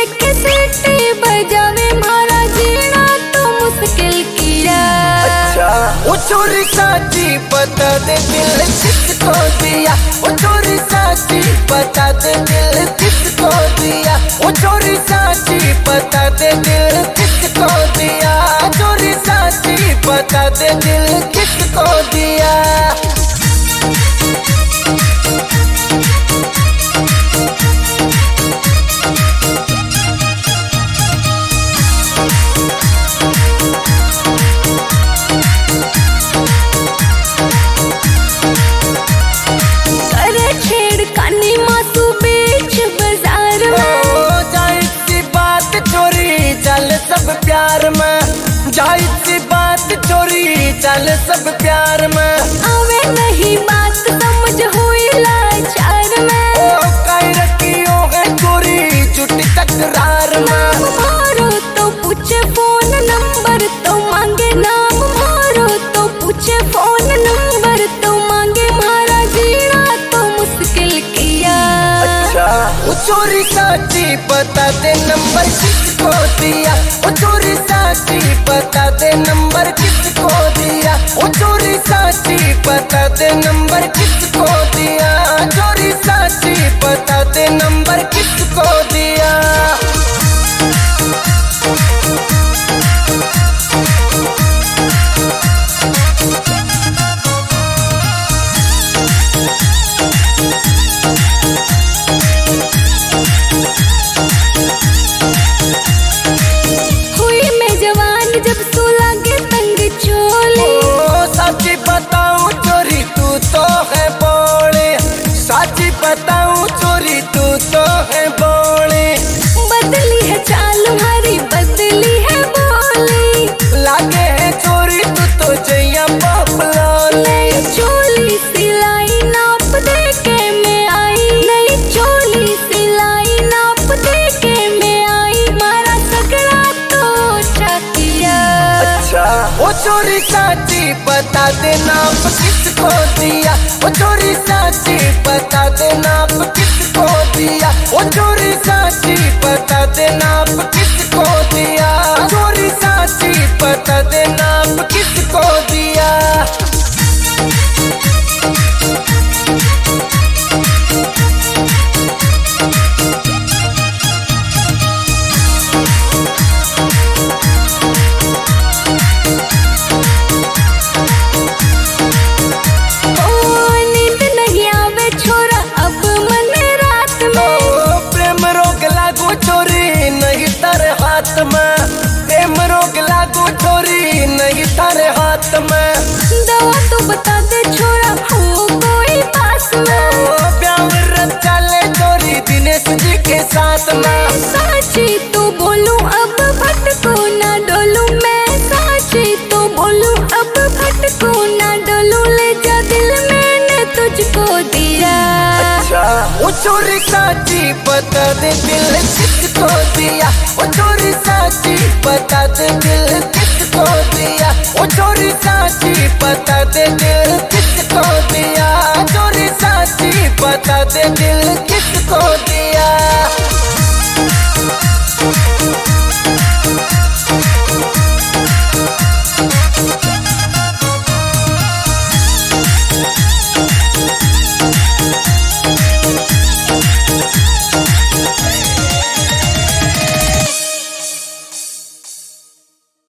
लेके सीटी बजावे मारा जीना तो मुश्किल किया। अच्छा वो चोरी साची बता दे दिल किसको दिया, वो चोरी साची बता दे दिल किसको दिया, वो चोरी साची बता दे दिल किसको दिया, चोरी साची बता दे दिल किसको दिया। सब प्यार में जाहिर सी बात चोरी चल सब प्यार में आवे नहीं बात समझ हुई लाचार में। ओ कई रखियो है चोरी झूठी तकरार में। मारो तो पूछे फोन नंबर तो मांगे नाम, मारो तो पूछे फोन नंबर तो मांगे मारा जीना तो मुश्किल किया। अच्छा वो चोरी साची बता दे नंबर किसको दिया, वो चोरी साची बता दे नंबर किसको दिया, वो चोरी साची बता दे नंबर किसको दिया, चोरी साची बता दे नंबर किसको दिया। जब तू लागे तंग चोले, साची बताऊं चोरी तू तो है बोले, साची बताऊं चोरी तू तो है बोले। बदली है चाल हमारी बदली है बोली, लागे है चोरी तू तो जैया पपलोले। चोली सिलाई नाप दे के मैं आई, नई चोली सिलाई नाप दे के मैं आई, मारा सगड़ा तो चकिया। अच्छा वो चोरी साची बता दे नाप किसको दिया, वो चोरी साची बता दे नाप किसको दिया, वो चोरी साची बता दे नाप किसको दिया, चोरी साची बता दे नाप किसको दिया। प्रेम रोग लागू चोरी नहीं तारे हाथ में, दवा तो बता दे छोरा हो कोई पास में। प्यार चले चोरी दिनेश जी के साथ में। साची तो बोलूं अब भटको ना डोलूं, मैं साची तो बोलूं अब भटको ना डोलूं, ले जा दिल मैंने तुझको दिया। अच्छा वो चोरी साची बता दे दिल किसको दिया, वो चोरी साची बता दे दिल किसको दिया, वो चोरी साची बता दे दिल किसको दिया, चोरी साची बता दे दिल